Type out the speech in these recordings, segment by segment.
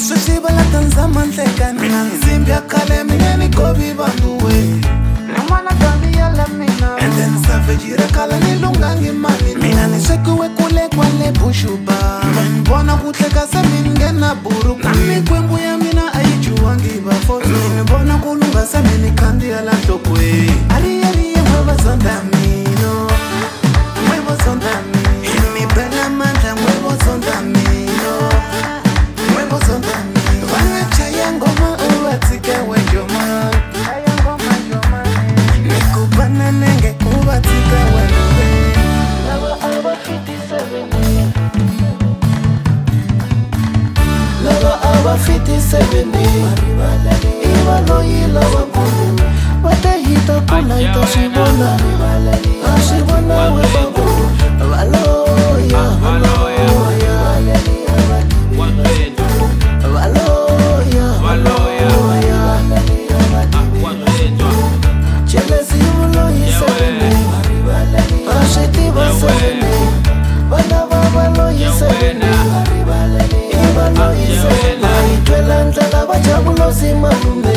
Sushiba la tanzama ntleka mina nzimbi ya khale mina ni gobi banduwe Namana gami ya la mina And then savage rekala ni lungangi mami Mina ni swekuwe kule kwa le bushuba Mbona kutleka se mingena buruku Nami kwembu ya mina aijuwangi bafoto Mbona kulunga se mini kandi ya la tokwe Ali ye mweba zonda mino Mweba zonda mino Himi bela manta mweba zonda mino Mweba zonda mino Wanga chaya ngoma uwatike wenjoma Nikubana nenge uwatike wenjoma Lava Aba 57 Lava Aba 57 Ibalo yilava kulu Watahita kula ita shibona Ashibona webabu Valoya Valoya Chelesi ulo yisebene Asheti basebene Banava valo yisebene Ibalo yisebene Itwela ntlala bajabulo simalume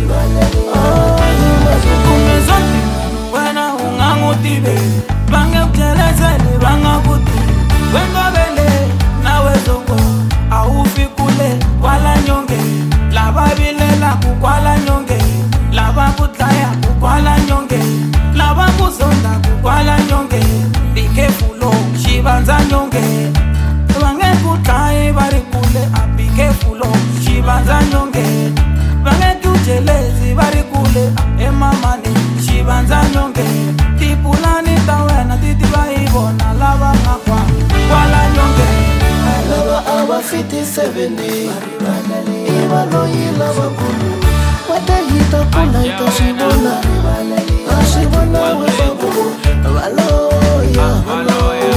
Kumezoti wena ungangutibe Bange utelezele bangakuti Wenga bele nawe zongo Aufi kule kwala nyonge Laba bilela kukwala nyonge Laba kutlaya kukwala nyonge Laba kuzonda kukwala nyonge Be careful shibanza nyonge Bange kutlaye bari kule Be careful shibanza nyonge Bange kujelezi bari kule Emamani shibanza nyonge Tipulani tawena titiba ibona Laba ngakwa kwala nyonge Lava Aba 57 Ibalo yilava kulu Watahita kula ita shibona Ashibona webabu Valoya Valoya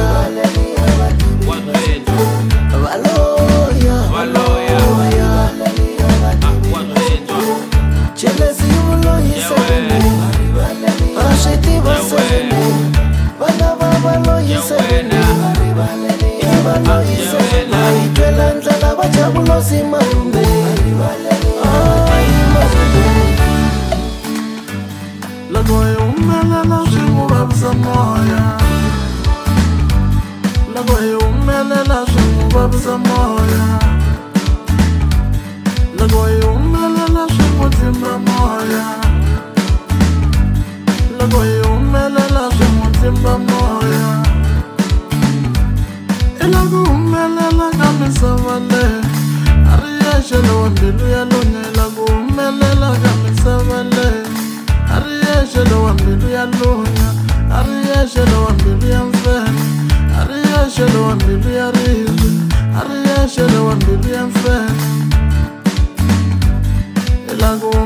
Chelesi ulo yisebene Asheti basebene Banava valo yisebene Ibalo yisebene Itwela ntlala bajabulo simalume Lagoye umelela shingubabisa moya Lagoye umelela shingubabisa moya Lagoye umelela shingutimba moya Lagoye umelela shingutimba moya Ilagu umelela kamisavale Ariyeshelo wambilu ya lunye Ilagu umelela kamisavale Ariyeshelo wambilu ya lunya Ariyeshelo wambilu ya mfene Ariyeshelo wambilu ya rizwe Ariyeshelo wambilu ya mfene Ilagu